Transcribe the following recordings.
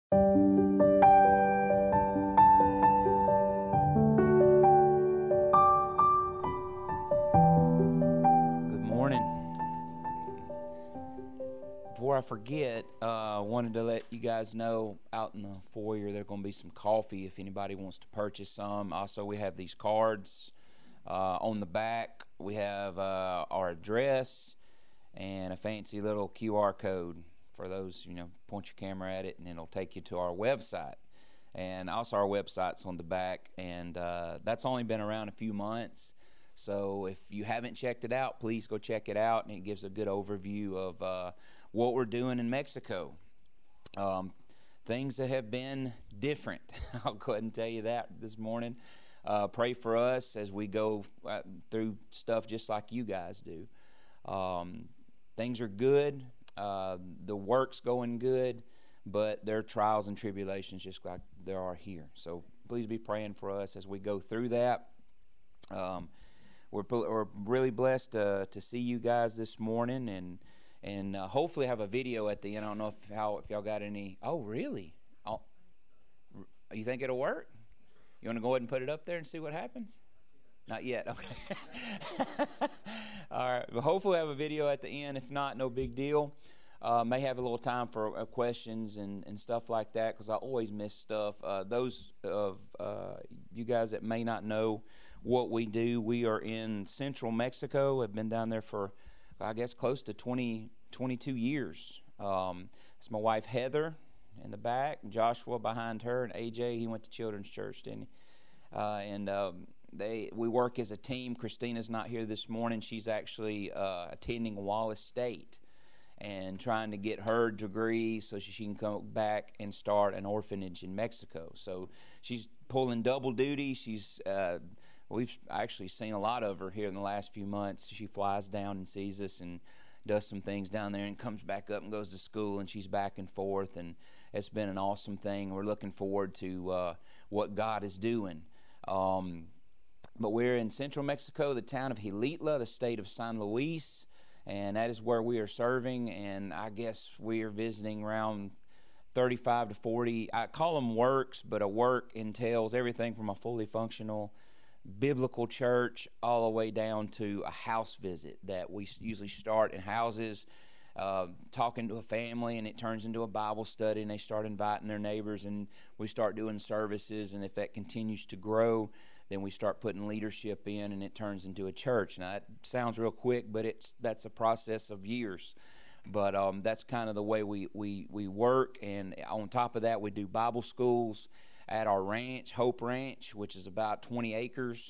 Good morning. Before I forget, I wanted to let you guys know out in the foyer there are going to be some coffee if anybody wants to purchase some. Also, we have these cards on the back. We have our address and a fancy little QR code for those, point your camera at it and it'll take you to our website. And also our website's on the back, and that's only been around a few months. So if you haven't checked it out, please go check it out, and it gives a good overview of what we're doing in Mexico. Things that have been different. I'll go ahead and tell you that this morning. Pray for us as we go through stuff just like you guys do. Things are good. The work's going good, but there are trials and tribulations just like there are here. So please be praying for us as we go through that. We're really blessed to see you guys this morning, and hopefully have a video at the end. I don't know if y'all got any. Oh, really? You think it'll work? You want to go ahead and put it up there and see what happens? Not yet. Okay. All right. Well, hopefully we'll have a video at the end. If not, no big deal. May have a little time for questions and stuff like that, because I always miss stuff. Those of you guys that may not know what we do, we are in central Mexico. I've been down there for, I guess, close to 22 years. It's my wife Heather in the back, Joshua behind her, and AJ, he went to Children's Church, didn't he? We work as a team. Christina's not here this morning. She's actually attending Wallace State and trying to get her degree so she can come back and start an orphanage in Mexico. So she's pulling double duty. We've actually seen a lot of her here in the last few months. She flies down and sees us and does some things down there and comes back up and goes to school, and she's back and forth, and it's been an awesome thing. We're looking forward to what God is doing. But we're in central Mexico, the town of Xilitla, the state of San Luis, and that is where we are serving, and I guess we are visiting around 35 to 40. I call them works, but a work entails everything from a fully functional biblical church all the way down to a house visit that we usually start in houses, talking to a family, and it turns into a Bible study, and they start inviting their neighbors, and we start doing services, and if that continues to grow, then we start putting leadership in, and it turns into a church. Now, that sounds real quick, but that's a process of years. But that's kind of the way we work, and on top of that, we do Bible schools at our ranch, Hope Ranch, which is about 20 acres,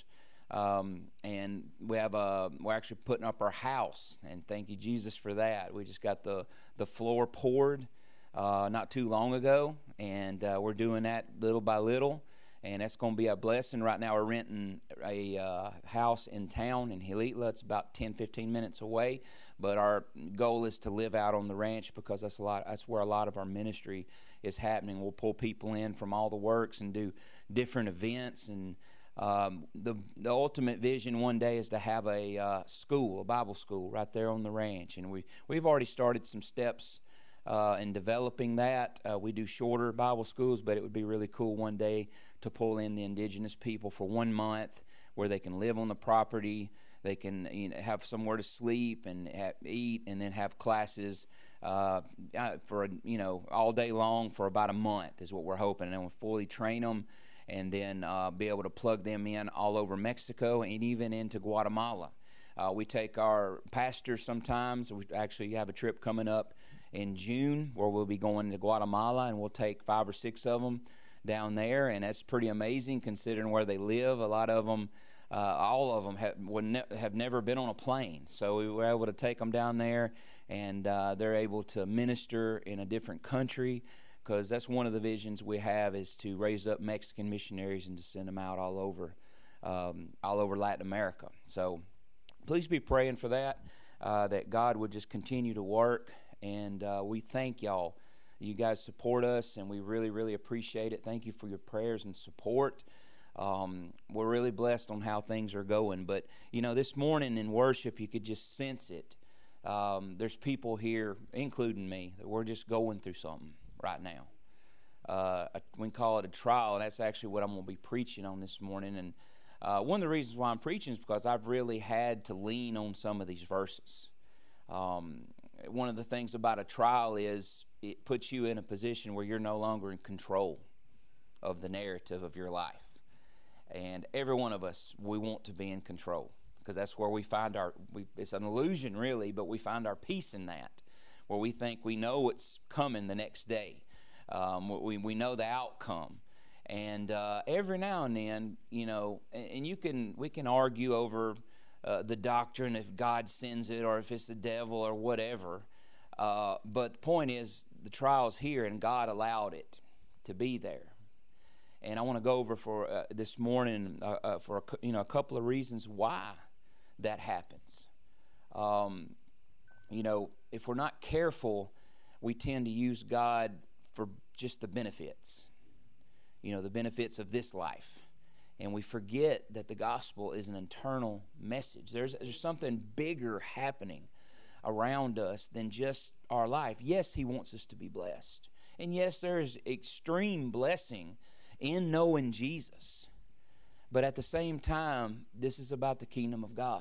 and we're actually putting up our house, and thank you, Jesus, for that. We just got the floor poured not too long ago, and we're doing that little by little, and that's going to be a blessing. Right now we're renting a house in town in Xilitla. It's about 10-15 minutes away, but our goal is to live out on the ranch, because that's where a lot of our ministry is happening. We'll pull people in from all the works and do different events, and the ultimate vision one day is to have a Bible school right there on the ranch, and we've already started some steps in developing that. We do shorter Bible schools, but it would be really cool one day to pull in the indigenous people for 1 month where they can live on the property, they can have somewhere to sleep and eat, and then have classes for all day long for about a month is what we're hoping, and then we'll fully train them, and then be able to plug them in all over Mexico and even into Guatemala. We take our pastors sometimes. We actually have a trip coming up in June where we'll be going to Guatemala, and we'll take 5 or 6 of them down there, and that's pretty amazing considering where they live. A lot of them, all of them have never been on a plane, so we were able to take them down there, and they're able to minister in a different country, because that's one of the visions we have, is to raise up Mexican missionaries and to send them out all over Latin America. So please be praying for that, that God would just continue to work, and we thank y'all. You guys support us, and we really, really appreciate it. Thank you for your prayers and support. We're really blessed on how things are going. But, this morning in worship, you could just sense it. There's people here, including me, that we're just going through something right now. we can call it a trial, and that's actually what I'm going to be preaching on this morning. And one of the reasons why I'm preaching is because I've really had to lean on some of these verses. One of the things about a trial is it puts you in a position where you're no longer in control of the narrative of your life. And every one of us, we want to be in control, because that's where we find it's an illusion really, but we find our peace in that, where we think we know what's coming the next day. We know the outcome. And every now and then, and we can argue over the doctrine, if God sends it or if it's the devil or whatever. But the point is, the trial's here and God allowed it to be there. And I want to go over for this morning for a couple of reasons why that happens. If we're not careful, we tend to use God for just the benefits, the benefits of this life. And we forget that the gospel is an eternal message. There's something bigger happening around us than just our life. Yes, He wants us to be blessed. And yes, there is extreme blessing in knowing Jesus. But at the same time, this is about the kingdom of God.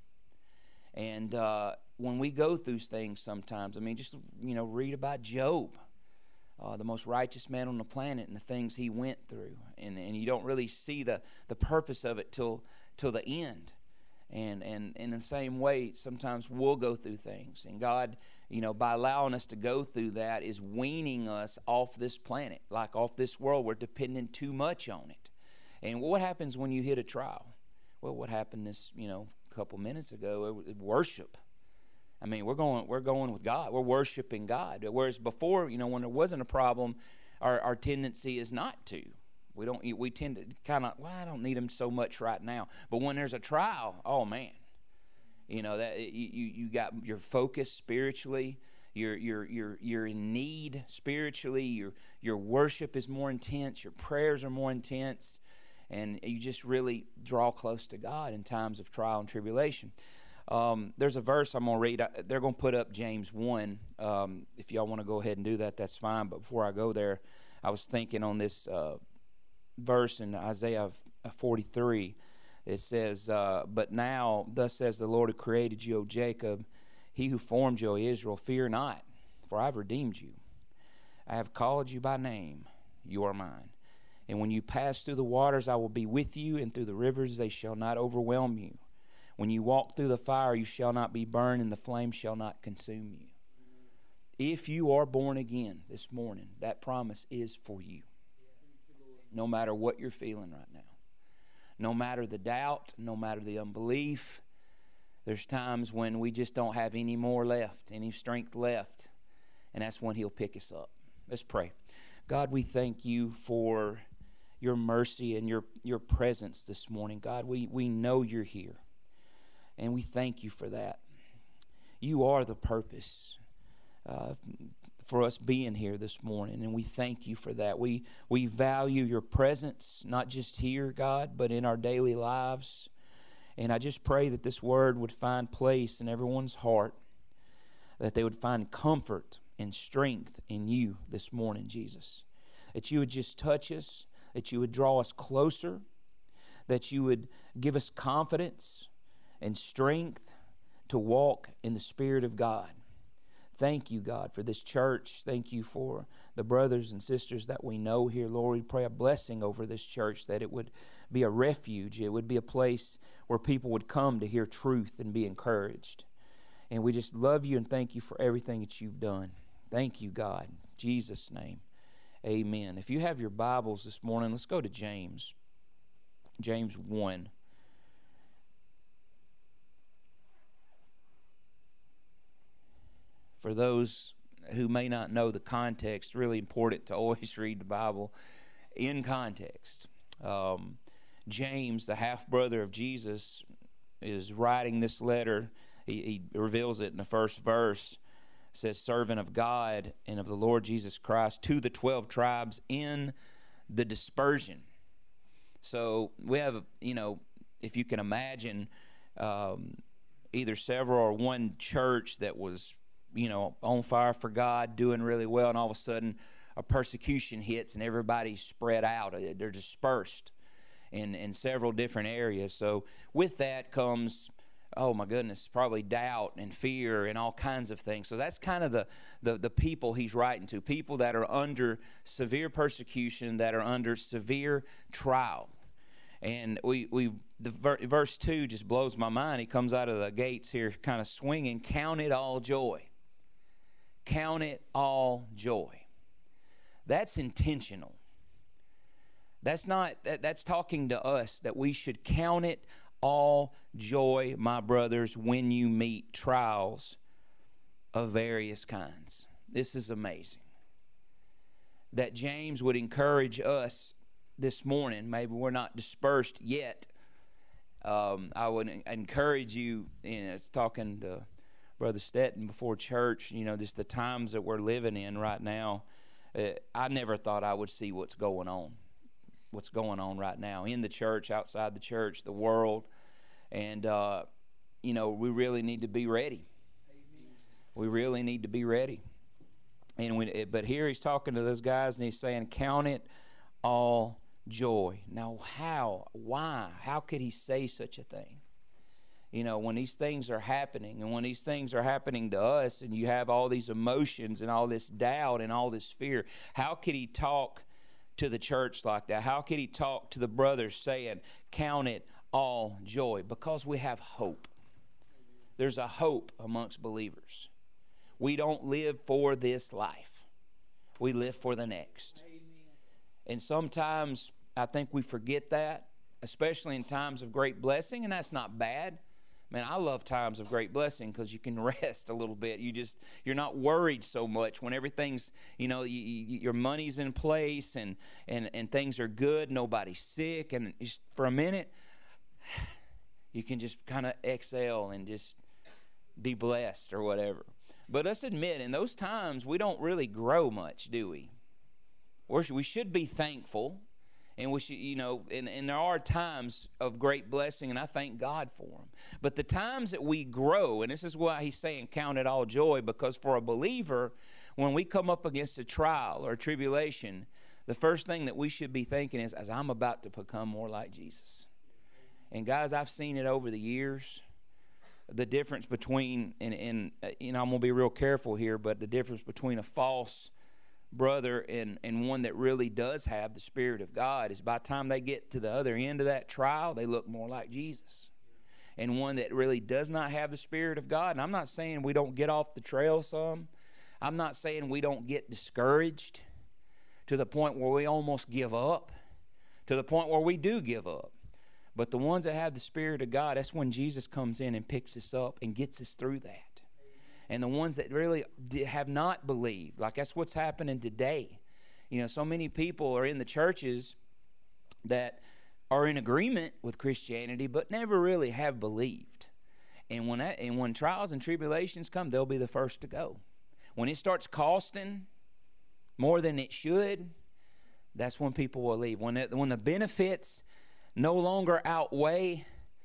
And when we go through things sometimes, read about Job, the most righteous man on the planet, and the things he went through. And you don't really see the purpose of it till the end. And in the same way, sometimes we'll go through things. And God, by allowing us to go through that, is weaning us off this planet, like off this world. We're depending too much on it. And what happens when you hit a trial? Well, what happened this, couple minutes ago, worship. We're going with God. We're worshiping God. Whereas before, when there wasn't a problem, our tendency is not to. We tend to kind of, I don't need Him so much right now. But when there's a trial, oh man, that you got your focus spiritually. You're in need spiritually. Your worship is more intense. Your prayers are more intense. And you just really draw close to God in times of trial and tribulation. There's a verse I'm going to read. They're going to put up James 1. If y'all want to go ahead and do that, that's fine. But before I go there, I was thinking on this verse in Isaiah 43. It says, "But now, thus says the Lord who created you, O Jacob, He who formed you, O Israel, fear not, for I have redeemed you. I have called you by name. You are mine. And when you pass through the waters, I will be with you, and through the rivers they shall not overwhelm you. When you walk through the fire, you shall not be burned, and the flame shall not consume you." If you are born again this morning, that promise is for you. No matter what you're feeling right now. No matter the doubt, no matter the unbelief, there's times when we just don't have any more left, any strength left, and that's when He'll pick us up. Let's pray. God, we thank You for Your mercy and your presence this morning. God, we know You're here, and we thank You for that. You are the purpose for us being here this morning, and we thank You for that. We value Your presence, not just here, God, but in our daily lives. And I just pray that this word would find place in everyone's heart, that they would find comfort and strength in You this morning, Jesus. That You would just touch us, that You would draw us closer, that You would give us confidence and strength to walk in the Spirit of God. Thank You, God, for this church. Thank You for the brothers and sisters that we know here. Lord, we pray a blessing over this church, that it would be a refuge. It would be a place where people would come to hear truth and be encouraged. And we just love You and thank You for everything that You've done. Thank You, God. In Jesus' name, amen. If you have your Bibles this morning, let's go to James. James 1. For those who may not know the context, really important to always read the Bible in context. James, the half-brother of Jesus, is writing this letter. He reveals it in the first verse. It says, "Servant of God and of the Lord Jesus Christ, to the 12 tribes in the dispersion." So we have, if you can imagine, either several or one church that was, on fire for God, doing really well, and all of a sudden a persecution hits and everybody's spread out. They're dispersed in several different areas. So with that comes, oh my goodness, probably doubt and fear and all kinds of things. So that's kind of the people he's writing to, people that are under severe persecution, that are under severe trial. And verse 2 just blows my mind. He comes out of the gates here kind of swinging, count it all joy. Count it all joy. That's intentional. That's talking to us that we should count it all joy, my brothers, when you meet trials of various kinds. This is amazing. That James would encourage us this morning. Maybe we're not dispersed yet. I would encourage you, talking to Brother Stetton before church, just the times that we're living in right now. I never thought I would see what's going on right now in the church, outside the church, the world. And, we really need to be ready. We really need to be ready. But here he's talking to those guys and he's saying, count it all joy. Now, why? How could he say such a thing? When these things are happening, and when these things are happening to us, and you have all these emotions and all this doubt and all this fear, how could he talk to the church like that? How could he talk to the brothers saying, count it all joy? Because we have hope. There's a hope amongst believers. We don't live for this life. We live for the next. And sometimes I think we forget that, especially in times of great blessing, and that's not bad. Man, I love times of great blessing because you can rest a little bit. You're not worried so much when everything's, your money's in place and things are good, nobody's sick, and just for a minute, you can just kind of exhale and just be blessed or whatever. But let's admit, in those times, we don't really grow much, do we? We should be thankful, and we should, and there are times of great blessing, and I thank God for them. But the times that we grow, and this is why he's saying count it all joy, because for a believer, when we come up against a trial or a tribulation, the first thing that we should be thinking is, as I'm about to become more like Jesus. And guys, I've seen it over the years, the difference between, and I'm going to be real careful here, but the difference between a false brother and one that really does have the Spirit of God is by the time they get to the other end of that trial, they look more like Jesus. And one that really does not have the Spirit of God, and I'm not saying we don't get off the trail some. I'm not saying we don't get discouraged to the point where we almost give up, to the point where we do give up. But the ones that have the Spirit of God, that's when Jesus comes in and picks us up and gets us through that. And the ones that really have not believed, like that's what's happening today. So many people are in the churches that are in agreement with Christianity, but never really have believed. And when trials and tribulations come, they'll be the first to go. When it starts costing more than it should, that's when people will leave. When the benefits no longer outweigh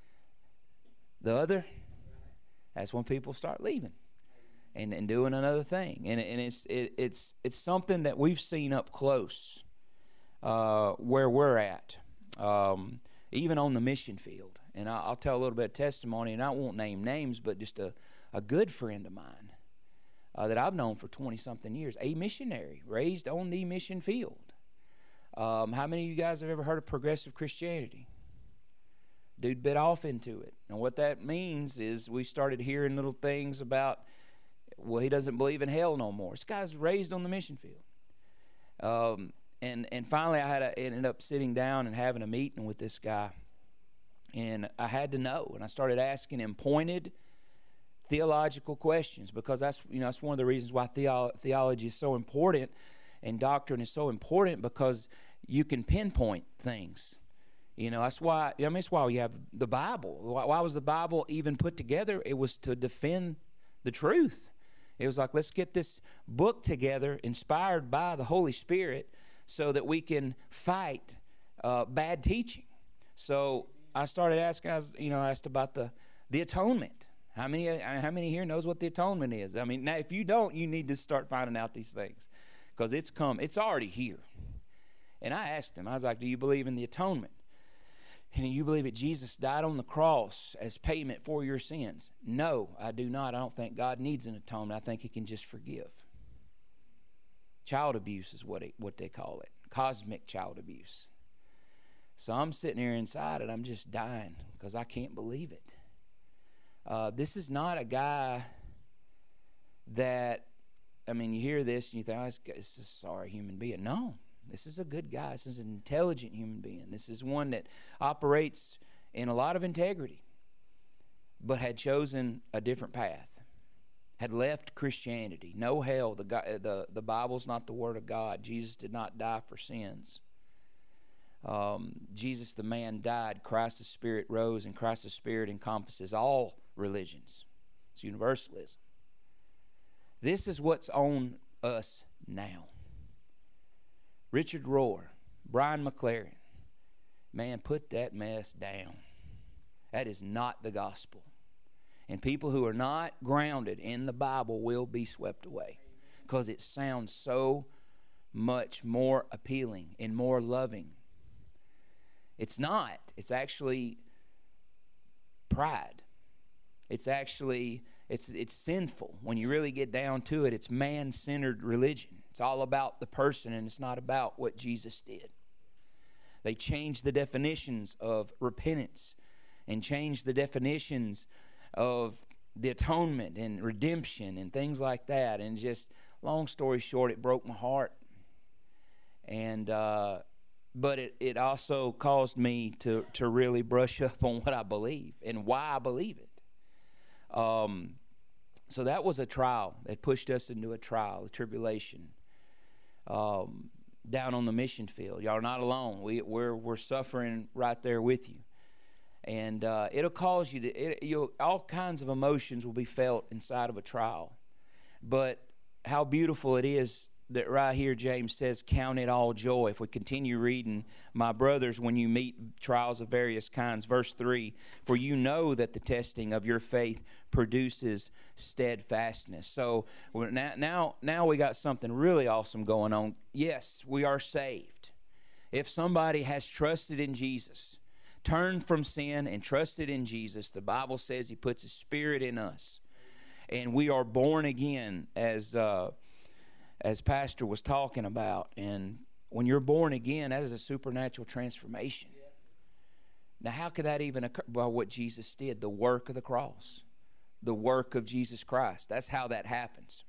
the other, that's when people start leaving and doing another thing. And it's something that we've seen up close where we're at, even on the mission field. And I'll tell a little bit of testimony, and I won't name names, but just a good friend of mine that I've known for 20-something years, a missionary, raised on the mission field. How many of you guys have ever heard of progressive Christianity? Dude bit off into it. And what that means is we started hearing little things about, well, he doesn't believe in hell no more. This guy's raised on the mission field. And finally I ended up sitting down and having a meeting with this guy. And I had to know. And I started asking him pointed theological questions, because that's one of the reasons why theology is so important and doctrine is so important, because you can pinpoint things. That's why we have the Bible. Why was the Bible even put together? It was to defend the truth. It was like, let's get this book together, inspired by the Holy Spirit, so that we can fight bad teaching. So I started asking, I asked about the atonement. How many here knows what the atonement is? Now if you don't, you need to start finding out these things, because it's come. It's already here. And I asked him, I was like, do you believe in the atonement? And you believe that Jesus died on the cross as payment for your sins? No, I do not. I don't think God needs an atonement. I think he can just forgive. Child abuse is what they call it. Cosmic child abuse. So I'm sitting here inside and I'm just dying because I can't believe it. This is not a guy that, I mean, you hear this and you think, oh, this is a sorry human being. No, this is a good guy. This is an intelligent human being. This is one that operates in a lot of integrity, but had chosen a different path, had left Christianity. No hell. The Bible's not the Word of God. Jesus did not die for sins. Jesus the man died. Christ the Spirit rose, and Christ the Spirit encompasses all religions. It's universalism. This is what's on us now. Richard Rohr, Brian McLaren, man, put that mess down. That is not the gospel. And people who are not grounded in the Bible will be swept away because it sounds so much more appealing and more loving. It's not. It's actually pride. It's actually, it's sinful. When you really get down to it, it's man-centered religion. It's all about the person, and it's not about what Jesus did. They changed the definitions of repentance and changed the definitions of the atonement and redemption and things like that. And just, long story short, it broke my heart. And but it also caused me to really brush up on what I believe and why I believe it. So that was a trial. It pushed us into a trial, a tribulation, down on the mission field. Y'all are not alone. We're suffering right there with you. And it'll cause you to, all kinds of emotions will be felt inside of a trial. But how beautiful it is that right here James says, count it all joy. If we continue reading, my brothers, when you meet trials of various kinds, verse 3, for you know that the testing of your faith produces steadfastness. So now we got something really awesome going on. Yes, we are saved. If somebody has trusted in Jesus, turned from sin and trusted in Jesus, the Bible says he puts his spirit in us. And we are born again, as Pastor was talking about. And when you're born again, that is a supernatural transformation. Now, how could that even occur? Well, what Jesus did, the work of the cross, the work of Jesus Christ. That's how that happens.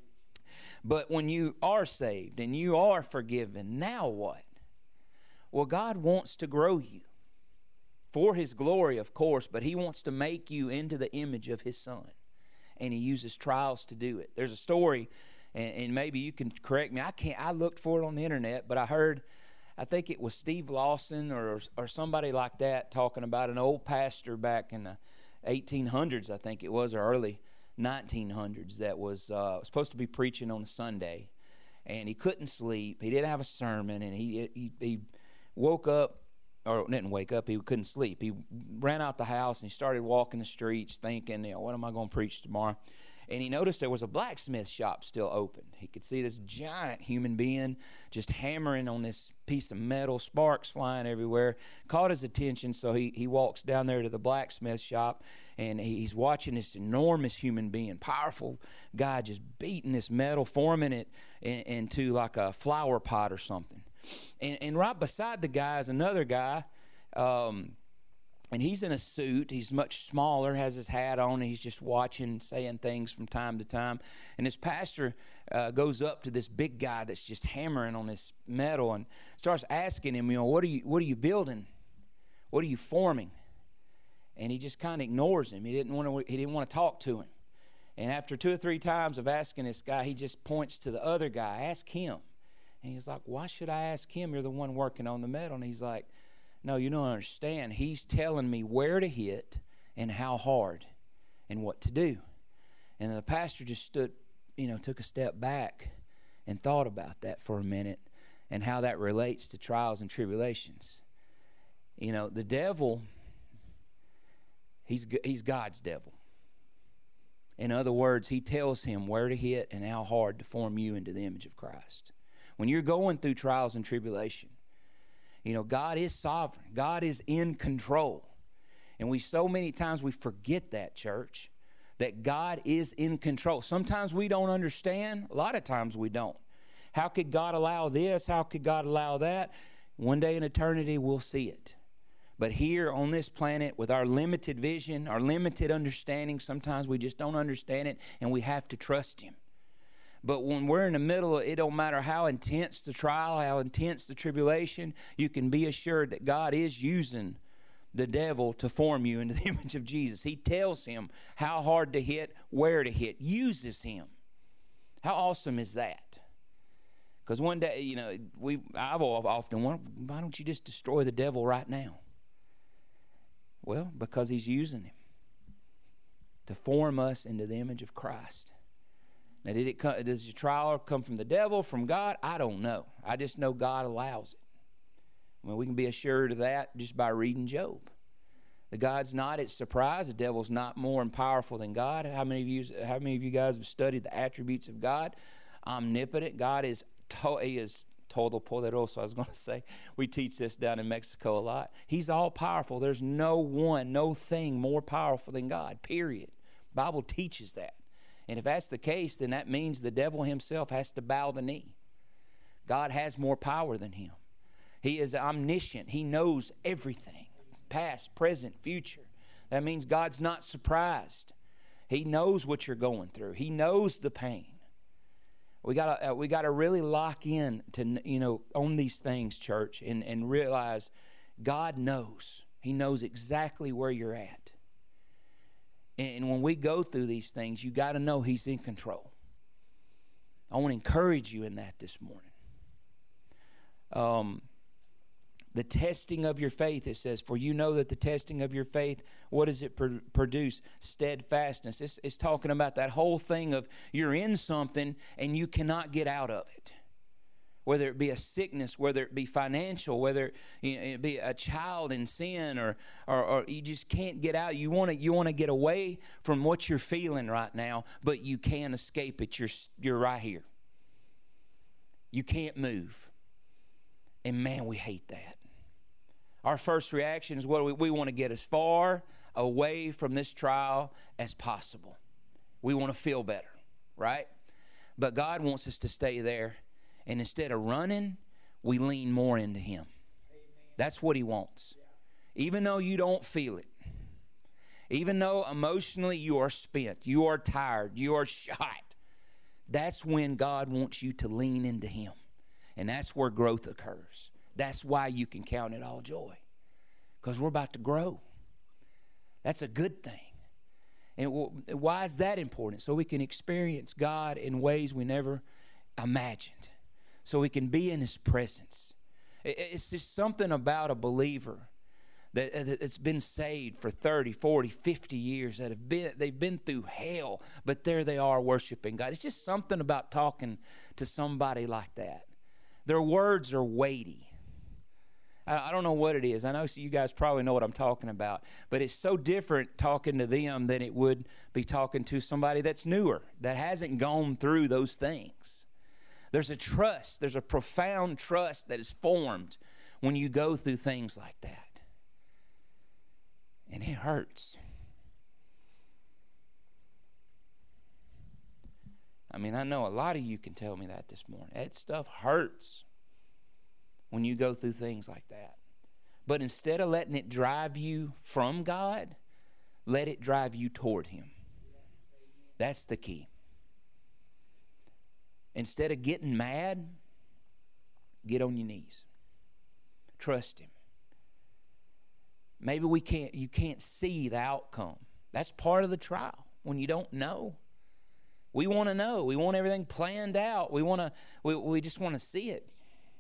But when you are saved and you are forgiven, now what? Well, God wants to grow you for his glory, of course, but he wants to make you into the image of his Son. And he uses trials to do it. There's a story, and maybe you can correct me. I looked for it on the internet, but I think it was Steve Lawson or somebody like that talking about an old pastor back in the 1800s, I think it was, or early 1900s, that was supposed to be preaching on a Sunday. And he couldn't sleep. He didn't have a sermon, and he woke up, or didn't wake up, he couldn't sleep. He ran out the house and he started walking the streets thinking, what am I going to preach tomorrow? And he noticed there was a blacksmith shop still open. He could see this giant human being just hammering on this piece of metal, sparks flying everywhere. Caught his attention, so he walks down there to the blacksmith shop, and he's watching this enormous human being, powerful guy, just beating this metal, forming it into like a flower pot or something. And right beside the guy is another guy, and he's in a suit. He's much smaller, has his hat on, and he's just watching, saying things from time to time. And this pastor goes up to this big guy that's just hammering on this metal and starts asking him, what are you building? What are you forming? And he just kind of ignores him. He didn't want to talk to him. And after 2 or 3 times of asking this guy, he just points to the other guy. Ask him. And he's like, why should I ask him? You're the one working on the metal. And he's like, no, you don't understand. He's telling me where to hit and how hard and what to do. And the pastor just stood, took a step back and thought about that for a minute and how that relates to trials and tribulations. The devil, he's God's devil. In other words, he tells him where to hit and how hard to form you into the image of Christ. When you're going through trials and tribulation, you know, God is sovereign. God is in control. And so many times we forget that, church, that God is in control. Sometimes we don't understand. A lot of times we don't. How could God allow this? How could God allow that? One day in eternity, we'll see it. But here on this planet, with our limited vision, our limited understanding, sometimes we just don't understand it, and we have to trust Him. But when we're in the middle, it don't matter how intense the trial, how intense the tribulation, you can be assured that God is using the devil to form you into the image of Jesus. He tells him how hard to hit, where to hit, uses him. How awesome is that? Because one day, you know, I've often wondered, why don't you just destroy the devil right now? Well, because he's using him to form us into the image of Christ. Now, does your trial come from the devil, from God? I don't know. I just know God allows it. I mean, we can be assured of that just by reading Job. The God's not at surprise. The devil's not more powerful than God. How many of you guys have studied the attributes of God? Omnipotent. God is todopoderoso. I was going to say, we teach this down in Mexico a lot. He's all powerful. There's no thing more powerful than God, period. The Bible teaches that. And if that's the case, then that means the devil himself has to bow the knee. God has more power than him. He is omniscient. He knows everything, past, present, future. That means God's not surprised. He knows what you're going through. He knows the pain. We gotta really lock in to, you know, on these things, church, and realize God knows. He knows exactly where you're at. And when we go through these things, you got to know He's in control. I want to encourage you in that this morning. The testing of your faith, it says, for you know that the testing of your faith, what does it produce? Steadfastness. It's talking about that whole thing of you're in something and you cannot get out of it. Whether it be a sickness, whether it be financial, whether it be a child in sin, or you just can't get out. You want to get away from what you're feeling right now, but you can't escape it. You're right here. You can't move. And man, we hate that. Our first reaction is we want to get as far away from this trial as possible. We want to feel better, right? But God wants us to stay there. And instead of running, we lean more into Him. That's what He wants. Even though you don't feel it. Even though emotionally you are spent, you are tired, you are shot. That's when God wants you to lean into Him. And that's where growth occurs. That's why you can count it all joy. Because we're about to grow. That's a good thing. And why is that important? So we can experience God in ways we never imagined. So we can be in His presence. It's just something about a believer that's been saved for 30, 40, 50 years, they've been through hell, but there they are worshiping God. It's just something about talking to somebody like that. Their words are weighty. I don't know what it is. I know you guys probably know what I'm talking about, but it's so different talking to them than it would be talking to somebody that's newer, that hasn't gone through those things. There's a trust. There's a profound trust that is formed when you go through things like that. And it hurts. I mean, I know a lot of you can tell me that this morning. That stuff hurts when you go through things like that. But instead of letting it drive you from God, let it drive you toward Him. That's the key. Instead of getting mad, get on your knees. Trust Him. Maybe you can't see the outcome. That's part of the trial when you don't know. We want to know. We want everything planned out. We just want to see it.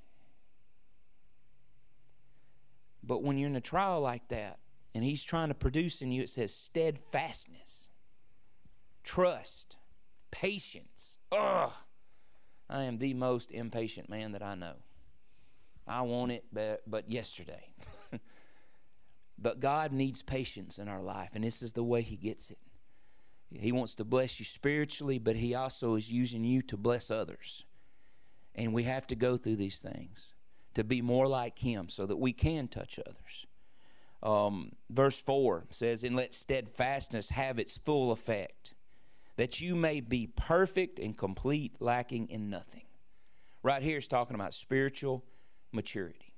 But when you're in a trial like that, and He's trying to produce in you, it says steadfastness, trust, patience. Ugh! I am the most impatient man that I know. I want it, but yesterday. But God needs patience in our life, and this is the way He gets it. He wants to bless you spiritually, but He also is using you to bless others. And we have to go through these things to be more like Him so that we can touch others. Verse 4 says, and let steadfastness have its full effect, that you may be perfect and complete, lacking in nothing. Right here is talking about spiritual maturity.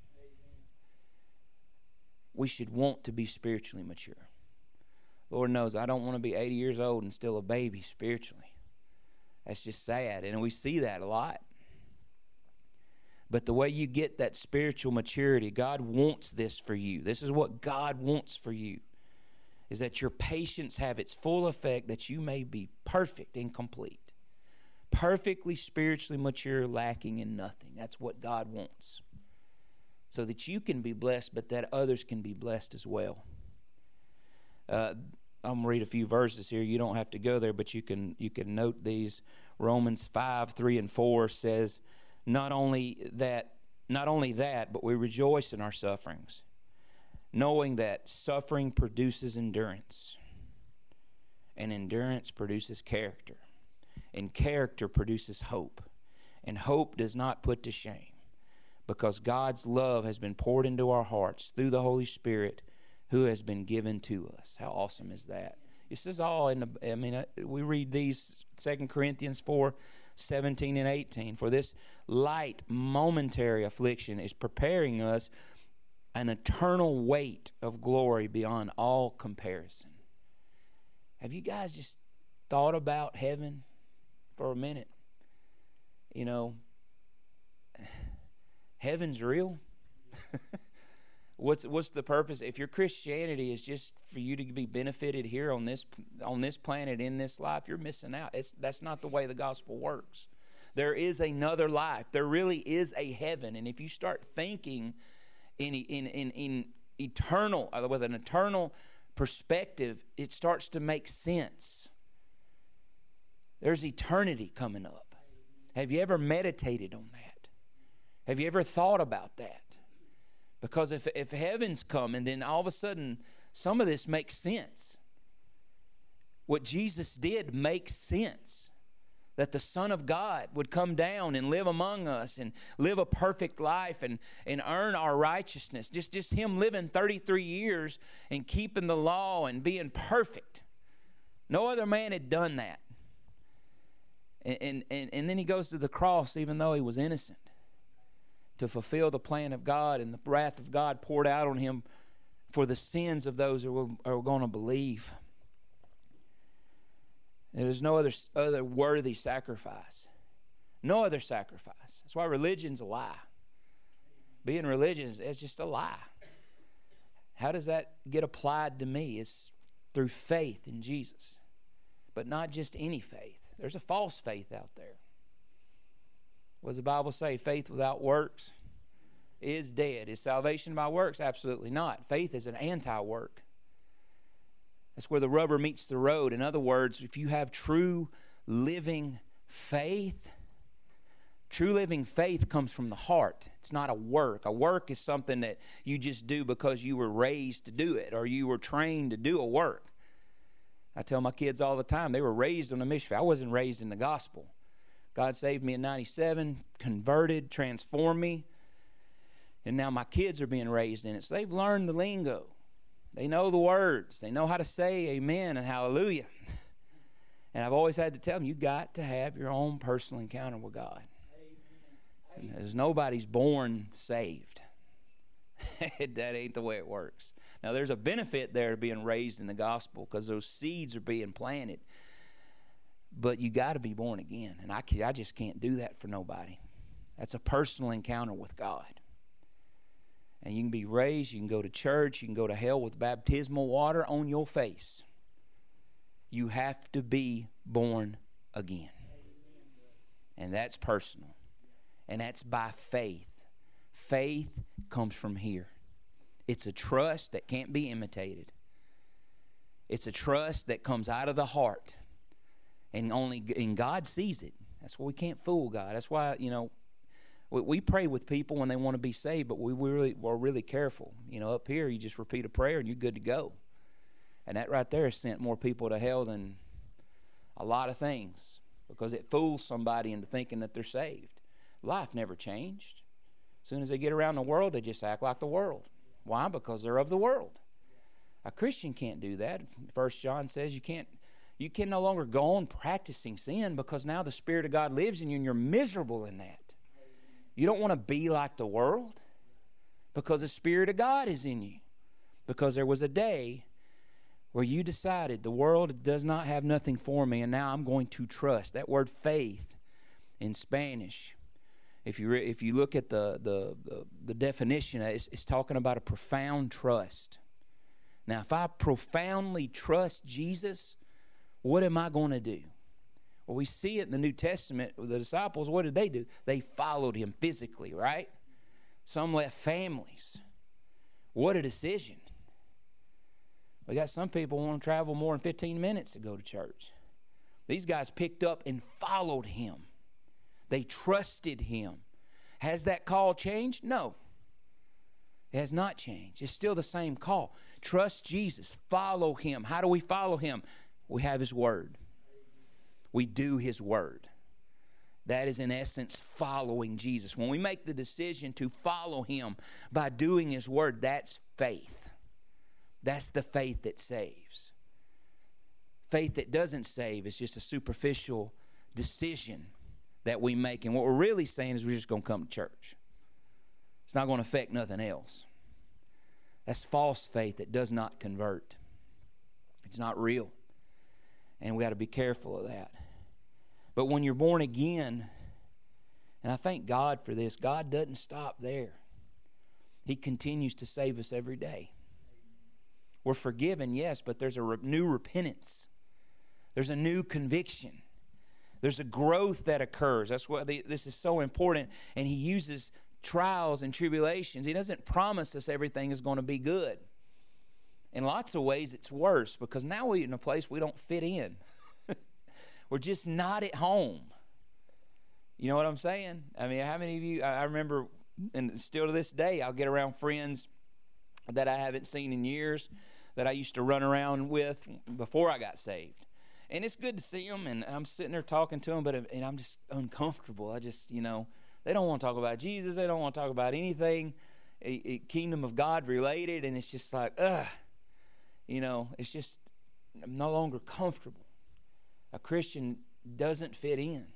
We should want to be spiritually mature. Lord knows I don't want to be 80 years old and still a baby spiritually. That's just sad, and we see that a lot. But the way you get that spiritual maturity, God wants this for you. This is what God wants for you, is that your patience have its full effect, that you may be perfect and complete. Perfectly spiritually mature, lacking in nothing. That's what God wants. So that you can be blessed, but that others can be blessed as well. I'm going to read a few verses here. You don't have to go there, but you can note these. Romans 5, 3, and 4 says, Not only that, but we rejoice in our sufferings, knowing that suffering produces endurance, and endurance produces character, and character produces hope, and hope does not put to shame, because God's love has been poured into our hearts through the Holy Spirit who has been given to us. How awesome is that? This is all in the, we read these 2 Corinthians 4, 17 and 18. For this light momentary affliction is preparing us an eternal weight of glory beyond all comparison. Have you guys just thought about heaven for a minute? You know, heaven's real. What's the purpose? If your Christianity is just for you to be benefited here on this planet in this life, you're missing out. That's not the way the gospel works. There is another life. There really is a heaven, and if you start thinking in eternal, with an eternal perspective, it starts to make sense. There's eternity coming up. Have you ever meditated on that? Have you ever thought about that? Because if heaven's coming, then all of a sudden some of this makes sense. What Jesus did makes sense. That the Son of God would come down and live among us and live a perfect life and earn our righteousness. Just Him living 33 years and keeping the law and being perfect. No other man had done that. And then He goes to the cross even though He was innocent, to fulfill the plan of God, and the wrath of God poured out on Him for the sins of those who are going to believe. There's no other worthy sacrifice. No other sacrifice. That's why religion's a lie. Being religious is just a lie. How does that get applied to me? It's through faith in Jesus. But not just any faith. There's a false faith out there. What does the Bible say? Faith without works is dead. Is salvation by works? Absolutely not. Faith is an anti-work. That's where the rubber meets the road. In other words, if you have true living faith, true living faith comes from the heart. It's not a work. A work is something that you just do because you were raised to do it or you were trained to do a work. I tell my kids all the time, they were raised on a mission. I wasn't raised in the gospel. God saved me in 97, converted, transformed me, and now my kids are being raised in it. So they've learned the lingo. They know the words. They know how to say amen and hallelujah. And I've always had to tell them, you got to have your own personal encounter with God. There's nobody's born saved. That ain't the way it works. Now, there's a benefit there to being raised in the gospel because those seeds are being planted. But you got to be born again. And I just can't do that for nobody. That's a personal encounter with God. And you can be raised, you can go to church, you can go to hell with baptismal water on your face. You have to be born again. And that's personal. And that's by faith. Faith comes from here. It's a trust that can't be imitated. It's a trust that comes out of the heart. And God sees it. That's why we can't fool God. That's why, we pray with people when they want to be saved, but we're really careful. Up here, you just repeat a prayer and you're good to go. And that right there has sent more people to hell than a lot of things because it fools somebody into thinking that they're saved. Life never changed. As soon as they get around the world, they just act like the world. Why? Because they're of the world. A Christian can't do that. 1 John says you can no longer go on practicing sin because now the Spirit of God lives in you and you're miserable in that. You don't want to be like the world because the Spirit of God is in you. Because there was a day where you decided the world does not have nothing for me, and now I'm going to trust. That word faith in Spanish, if you look at the definition, it's talking about a profound trust. Now, if I profoundly trust Jesus, what am I going to do? Well, we see it in the New Testament with the disciples. What did they do? They followed him physically, right? Some left families. What a decision. We got some people who want to travel more than 15 minutes to go to church. These guys picked up and followed him. They trusted him. Has that call changed? No. It has not changed. It's still the same call. Trust Jesus. Follow him. How do we follow him? We have his word. We do his word. That is, in essence, following Jesus. When we make the decision to follow him by doing his word, that's faith. That's the faith that saves. Faith that doesn't save is just a superficial decision that we make. And what we're really saying is we're just going to come to church. It's not going to affect nothing else. That's false faith that does not convert. It's not real. And we got to be careful of that. But when you're born again, and I thank God for this, God doesn't stop there. He continues to save us every day. We're forgiven, yes, but there's a new repentance. There's a new conviction. There's a growth that occurs. That's why this is so important. And he uses trials and tribulations. He doesn't promise us everything is going to be good. In lots of ways, it's worse because now we're in a place we don't fit in. We're just not at home. You know what I'm saying? I mean, how many of you, I remember, and still to this day, I'll get around friends that I haven't seen in years that I used to run around with before I got saved. And it's good to see them, and I'm sitting there talking to them, and I'm just uncomfortable. I just, they don't want to talk about Jesus. They don't want to talk about anything kingdom of God related, and it's just like, it's just, I'm no longer comfortable. A Christian doesn't fit in. Amen.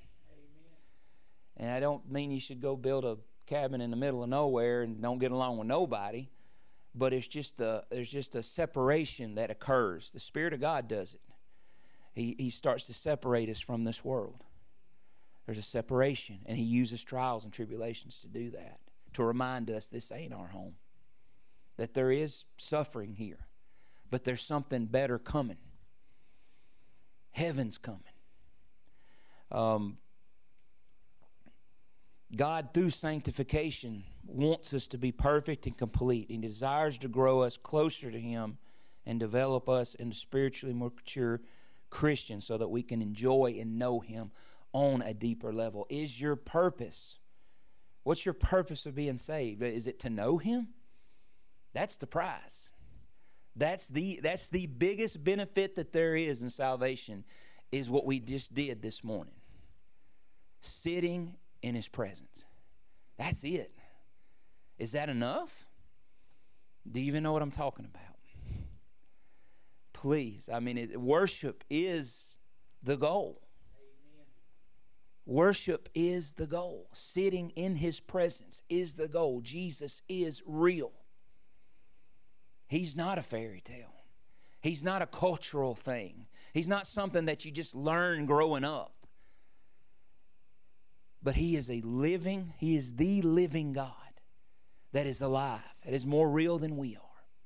And I don't mean you should go build a cabin in the middle of nowhere and don't get along with nobody, but there's just a separation that occurs. The Spirit of God does it. He starts to separate us from this world. There's a separation, and he uses trials and tribulations to do that, to remind us this ain't our home, that there is suffering here, but there's something better coming. Heaven's coming. God, through sanctification, wants us to be perfect and complete. He desires to grow us closer to him and develop us into spiritually more mature Christians so that we can enjoy and know him on a deeper level. Is your purpose? What's your purpose of being saved? Is it to know him? That's the prize. That's the biggest benefit that there is in salvation, is what we just did this morning. Sitting in his presence. That's it. Is that enough? Do you even know what I'm talking about? Please. I mean, worship is the goal. Amen. Worship is the goal. Sitting in his presence is the goal. Jesus is real. He's not a fairy tale. He's not a cultural thing. He's not something that you just learn growing up. But he is the living God that is alive, that is more real than we are.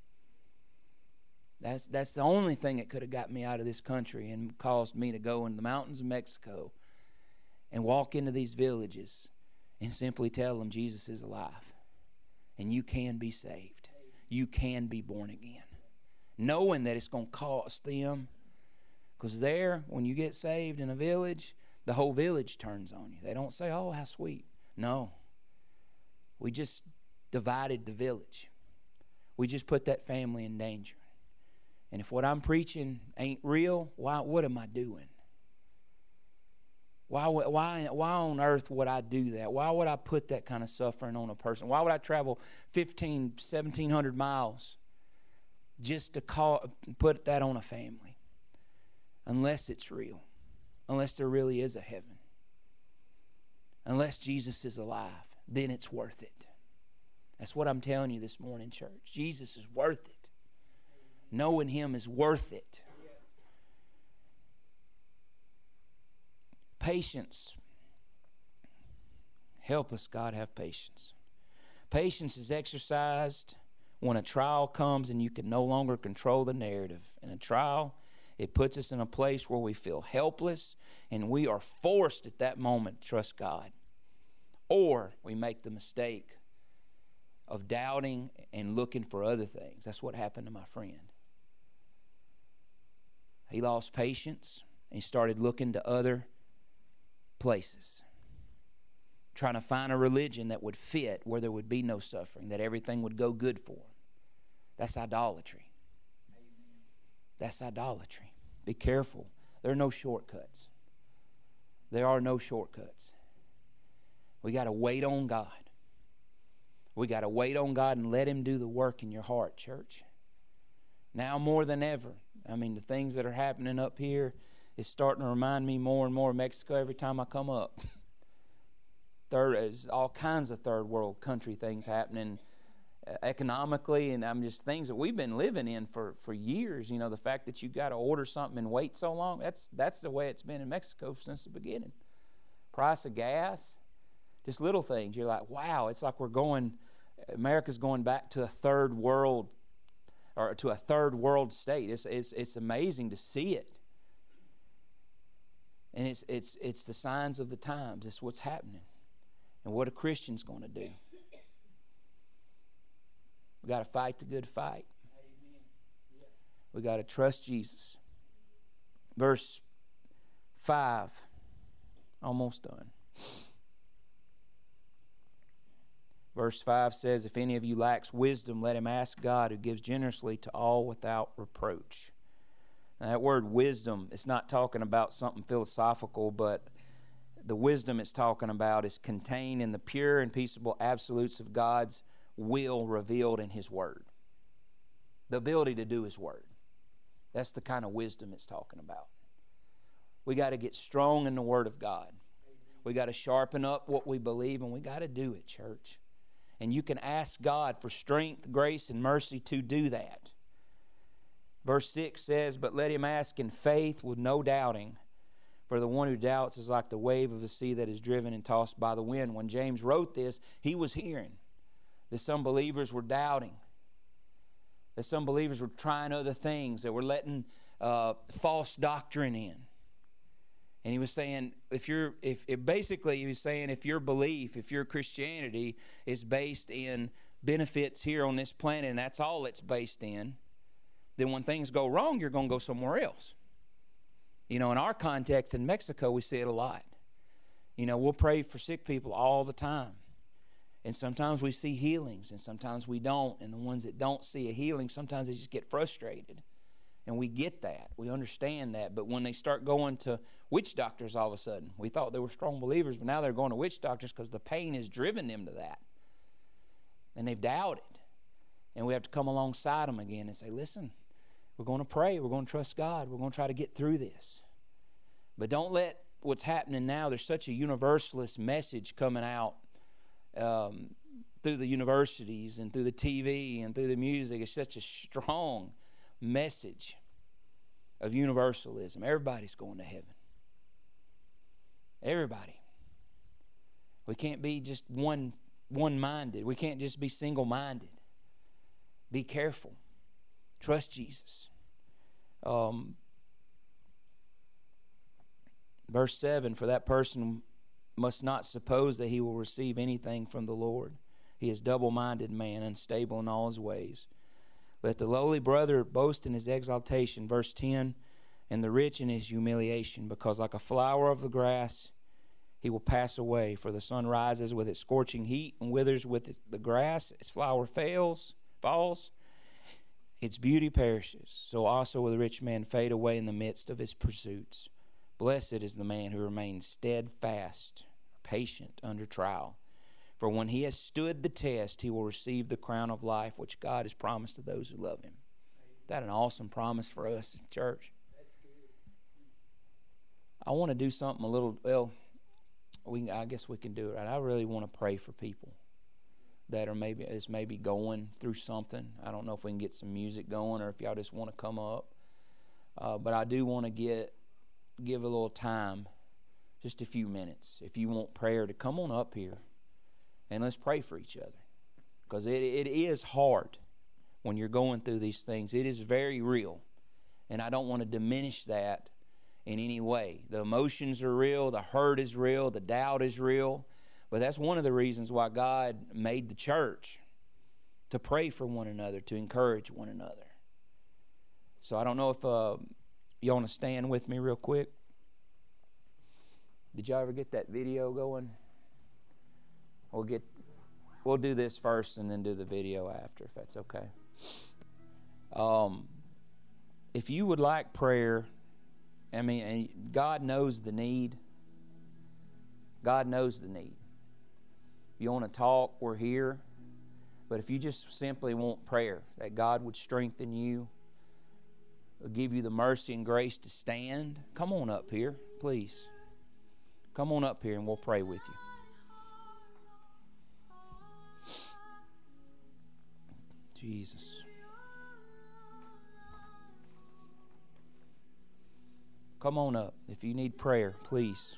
That's the only thing that could have got me out of this country and caused me to go in the mountains of Mexico and walk into these villages and simply tell them Jesus is alive. And you can be saved. You can be born again. Knowing that it's going to cost them. Because there, when you get saved in a village, the whole village turns on you. They don't say, oh, how sweet. No. We just divided the village. We just put that family in danger. And if what I'm preaching ain't real, what am I doing? Why on earth would I do that? Why would I put that kind of suffering on a person? Why would I travel 1,700 miles just to put that on a family? Unless it's real. Unless there really is a heaven. Unless Jesus is alive, then it's worth it. That's what I'm telling you this morning, church. Jesus is worth it. Knowing Him is worth it. Patience. Help us, God, have patience. Patience is exercised when a trial comes and you can no longer control the narrative. In a trial, it puts us in a place where we feel helpless and we are forced at that moment to trust God. Or we make the mistake of doubting and looking for other things. That's what happened to my friend. He lost patience and he started looking to other places, trying to find a religion that would fit, where there would be no suffering, that everything would go good for him. That's idolatry. That's idolatry. Be careful. There are no shortcuts. There are no shortcuts. We got to wait on God. We got to wait on God and let Him do the work in your heart, church. Now more than ever. I mean, the things that are happening up here is starting to remind me more and more of Mexico every time I come up. There's all kinds of third world country things happening economically, and just things that we've been living in for years. You know, the fact that you got to order something and wait so long, that's the way it's been in Mexico since the beginning. Price of gas, just little things. You're like, wow, it's like America's going back to a third world, or to a third world state. It's amazing to see it. And it's the signs of the times. It's what's happening. And what a Christian's going to do. We got to fight the good fight. We got to trust Jesus. Verse 5. Almost done. Verse 5 says, if any of you lacks wisdom, let him ask God, who gives generously to all without reproach. Now, that word wisdom, it's not talking about something philosophical, but the wisdom it's talking about is contained in the pure and peaceable absolutes of God's will revealed in His Word. The ability to do His Word. That's the kind of wisdom it's talking about. We got to get strong in the Word of God. We got to sharpen up what we believe, and we got to do it, church. And you can ask God for strength, grace, and mercy to do that. Verse 6 says, but let him ask in faith with no doubting. For the one who doubts is like the wave of the sea that is driven and tossed by the wind. When James wrote this, he was hearing that some believers were doubting. That some believers were trying other things. That were letting false doctrine in. And he was saying, if your belief, if your Christianity is based in benefits here on this planet, and that's all it's based in, then when things go wrong, you're going to go somewhere else. You know, in our context in Mexico, we see it a lot. You know, we'll pray for sick people all the time. And sometimes we see healings, and sometimes we don't. And the ones that don't see a healing, sometimes they just get frustrated. And we get that. We understand that. But when they start going to witch doctors all of a sudden, we thought they were strong believers, but now they're going to witch doctors because the pain has driven them to that. And they've doubted. And we have to come alongside them again and say, listen, we're going to pray. We're going to trust God. We're going to try to get through this. But don't let what's happening now, there's such a universalist message coming out through the universities and through the TV and through the music. It's such a strong message of universalism. Everybody's going to heaven. Everybody. We can't be just one-minded. We can't just be single-minded. Be careful. Trust Jesus. Verse 7, for that person must not suppose that he will receive anything from the Lord. He is double-minded man, unstable in all his ways. Let the lowly brother boast in his exaltation. Verse 10, and the rich in his humiliation, because like a flower of the grass he will pass away. For the sun rises with its scorching heat and withers with the grass. Its flower falls. Its beauty perishes. So also will the rich man fade away in the midst of his pursuits. Blessed is the man who remains steadfast, patient under trial. For when he has stood the test, he will receive the crown of life which God has promised to those who love him. Isn't that an awesome promise for us, church? I want to do something a little, I guess we can do it. Right? I really want to pray for people that are maybe going through something. I don't know if we can get some music going or if y'all just want to come up. But I do want to give a little time, just a few minutes. If you want prayer, to come on up here and let's pray for each other. Because it is hard when you're going through these things. It is very real. And I don't want to diminish that in any way. The emotions are real, the hurt is real, the doubt is real. But that's one of the reasons why God made the church, to pray for one another, to encourage one another. So I don't know if you want to stand with me real quick. Did y'all ever get that video going? We'll do this first and then do the video after, if that's okay. If you would like prayer, God knows the need. God knows the need. If you want to talk, we're here. But if you just simply want prayer, that God would strengthen you, give you the mercy and grace to stand, come on up here, please. Come on up here and we'll pray with you. Jesus. Come on up. If you need prayer, please.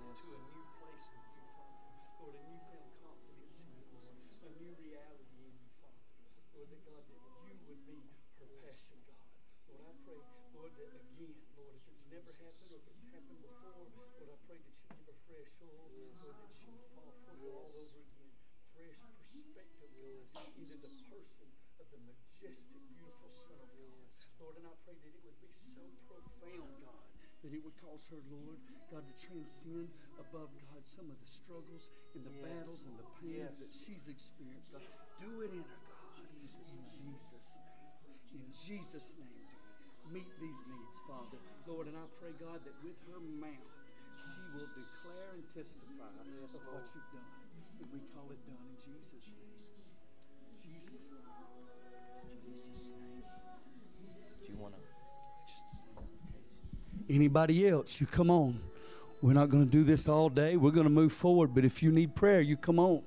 to a new place with you, Father. Lord, a newfound confidence in you, Lord. A new reality in you, Father. Lord, that God, that you would be her passion, God. Lord, I pray, Lord, that again, Lord, if it's never happened or if it's happened before, Lord, I pray that you give her fresh oil, Lord, that she would fall for you all over again. Fresh perspective, God, into the person of the majestic, beautiful Son of God. Lord, and I pray that it would be so profound, God, that it would cause her, Lord, God, to transcend above, God, some of the struggles and the battles and the pains that she's experienced, God. Do it in her, God. In Jesus' name. In Jesus' name, God. Meet these needs, Father. Lord, and I pray, God, that with her mouth, she will declare and testify of what you've done. And we call it done in Jesus' name. Jesus' name. Jesus' name. Do you want to just Anybody else, you come on. We're not going to do this all day. We're going to move forward. But if you need prayer, you come on.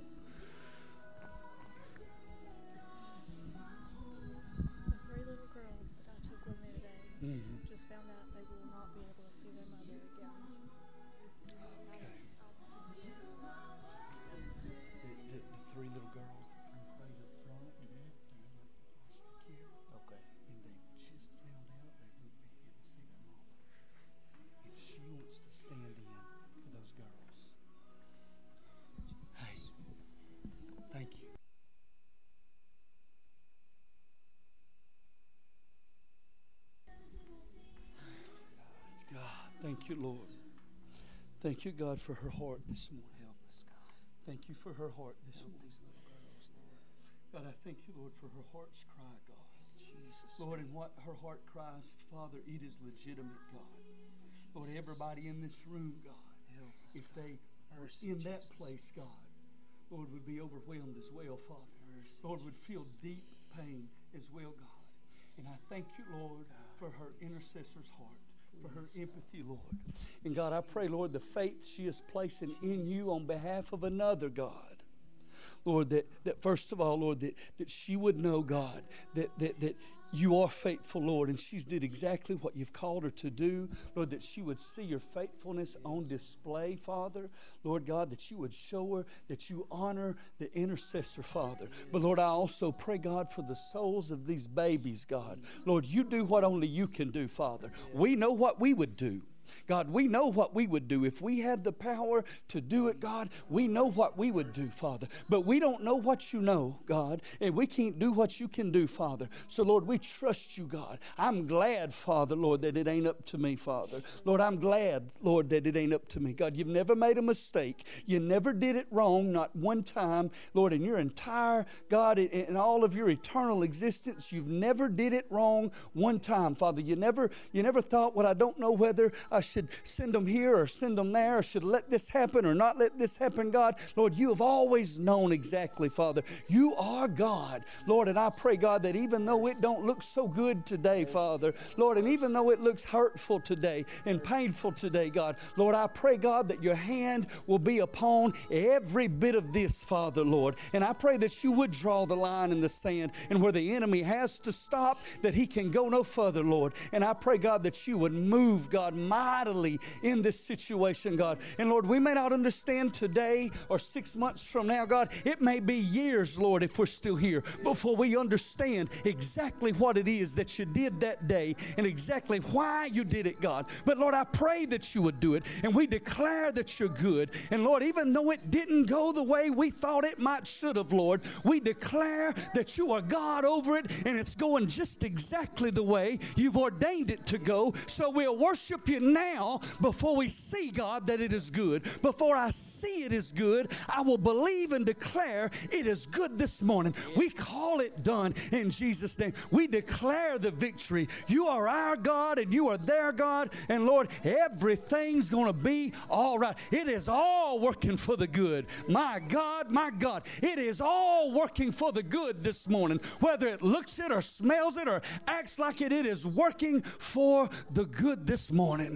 The 3 little girls that I took with me today just found out they will not be able to see their mother again. The 3 little girls that come prayed up front, they're in foster care. Okay. And they just found out they won't be able to see their mama. And she wants to stand in for those girls. Hey, thank you. God, thank you, Lord. Thank you, God, for her heart this morning. help us, God? Thank you for her heart this morning. God, I thank you, Lord, for her heart's cry, God. Jesus. Lord, and what her heart cries, Father, it is legitimate, God. Lord, everybody in this room, God, Help us, if they are Mercy, in that Jesus. place, God, Lord, would be overwhelmed as well, Father. Mercy, Lord, would feel deep pain as well, God. And I thank you, Lord, for her intercessor's heart, for her empathy, Lord. And God, I pray, Lord, the faith she is placing in you on behalf of another, God. Lord, that first of all, Lord, that she would know, God, that you are faithful, Lord, and she's did exactly what you've called her to do. Lord, that she would see your faithfulness on display, Father. Lord God, that you would show her that you honor the intercessor, Father. But Lord, I also pray, God, for the souls of these babies, God. Lord, you do what only you can do, Father. We know what we would do. God, we know what we would do. If we had the power to do it, God, we know what we would do, Father. But we don't know what you know, God, and we can't do what you can do, Father. So, Lord, we trust you, God. I'm glad, Father, Lord, that it ain't up to me, Father. Lord, I'm glad, Lord, that it ain't up to me. God, you've never made a mistake. You never did it wrong, not one time. Lord, in your entire, God, in all of your eternal existence, you've never did it wrong one time, Father. You never thought, well, I don't know whether I should send them here or send them there, or should let this happen or not let this happen, God. Lord, you have always known exactly, Father. You are God, Lord, and I pray, God, that even though it don't look so good today, Father, Lord, and even though it looks hurtful today and painful today, God, Lord, I pray, God, that your hand will be upon every bit of this, Father, Lord, and I pray that you would draw the line in the sand, and where the enemy has to stop, that he can go no further, Lord, and I pray, God, that you would move, God, mightily in this situation, God. And Lord, we may not understand today or 6 months from now, God. It may be years, Lord, if we're still here, before we understand exactly what it is that you did that day and exactly why you did it, God. But Lord, I pray that you would do it, and we declare that you're good. And Lord, even though it didn't go the way we thought it might should have, Lord, we declare that you are God over it, and it's going just exactly the way you've ordained it to go. So we'll worship you now before we see, God, that it is good. Before I see it is good, I will believe and declare it is good this morning. We call it done in Jesus' name. We declare the victory. You are our God and you are their God. And Lord, everything's going to be all right. It is all working for the good. My God, it is all working for the good this morning. Whether it looks it or smells it or acts like it, it is working for the good this morning.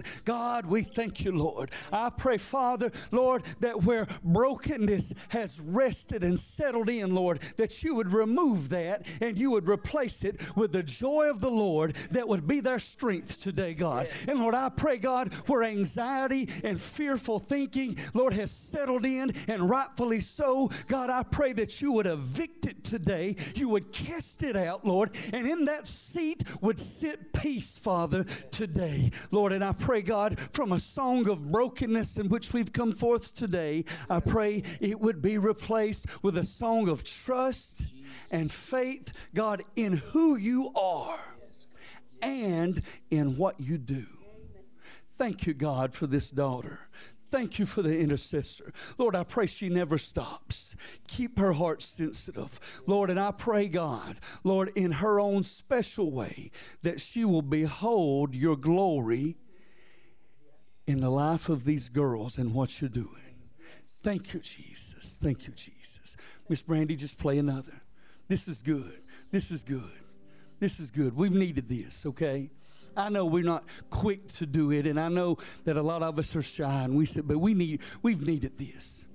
God, we thank you, Lord. I pray, Father, Lord, that where brokenness has rested and settled in, Lord, that you would remove that and you would replace it with the joy of the Lord that would be their strength today, God. And Lord, I pray, God, where anxiety and fearful thinking, Lord, has settled in, and rightfully so, God, I pray that you would evict it today. You would cast it out, Lord, and in that seat would sit peace, Father, today. Lord, and I pray, God, from a song of brokenness in which we've come forth today, I pray it would be replaced with a song of trust and faith, God, in who you are and in what you do. Thank you, God, for this daughter. Thank you for the intercessor. Lord, I pray she never stops. Keep her heart sensitive. Lord, and I pray, God, Lord, in her own special way, that she will behold your glory in the life of these girls and what you're doing. Thank you, Jesus. Thank you, Jesus. Miss Brandy, just play another. This is good. This is good. This is good. We've needed this, okay? I know we're not quick to do it, and I know that a lot of us are shy, and we said, but we've needed this.